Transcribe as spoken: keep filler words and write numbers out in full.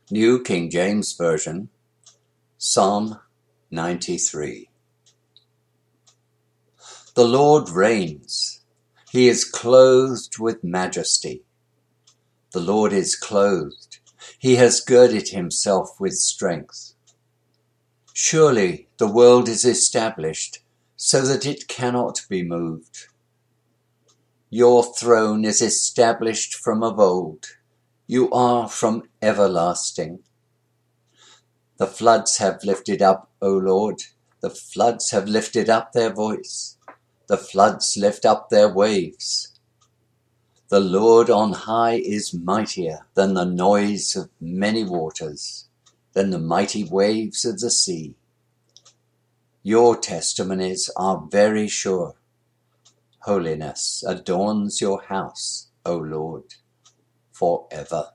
New King James Version, Psalm ninety-three. The Lord reigns. He is clothed with majesty. The Lord is clothed. He has girded himself with strength. Surely the world is established so that it cannot be moved. Your throne is established from of old. You are from everlasting. The floods have lifted up, O Lord. The floods have lifted up their voice. The floods lift up their waves. The Lord on high is mightier than the noise of many waters, than the mighty waves of the sea. Your testimonies are very sure. Holiness adorns your house, O Lord, forever.